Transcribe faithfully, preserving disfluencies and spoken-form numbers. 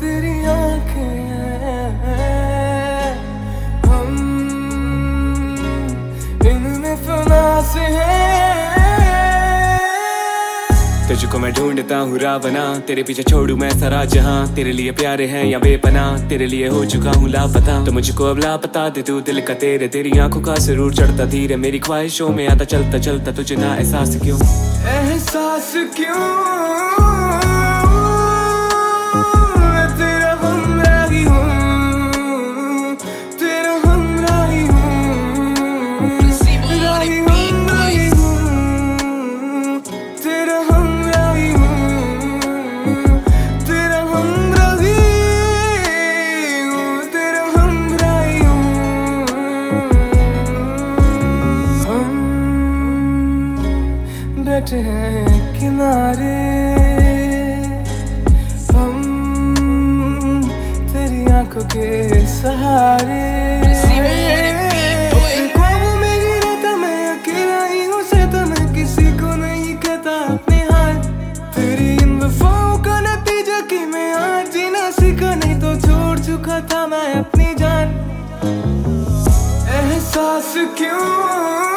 तेरी आंखें हैं, हम इनमें फना से हैं। तुझको मैं ढूंढता हूँ रावना, तेरे पीछे छोड़ू मैं सारा जहां। तेरे लिए प्यारे हैं या बेपना, तेरे लिए हो चुका हूँ लापता। तो मुझको अब लापता दे तू दिल का तेरे, तेरी आंखों का सुरूर चढ़ता धीरे। मेरी ख्वाहिशों में आता चलता चलता तुझे ना एहसास क्यों, एहसास क्यों बैठे हैं किनारे, हम तेरी आंखों के सहारे। ख्वाबों में ही रहता मैं अकेला ही हूँ, सहता मैं किसी को नहीं कहता अपने हाल। तेरी इन वफाओं का नतीजा कि मैं आज जीना सीखा, नहीं तो छोड़ चुका था मैं अपनी जान। एहसास क्यों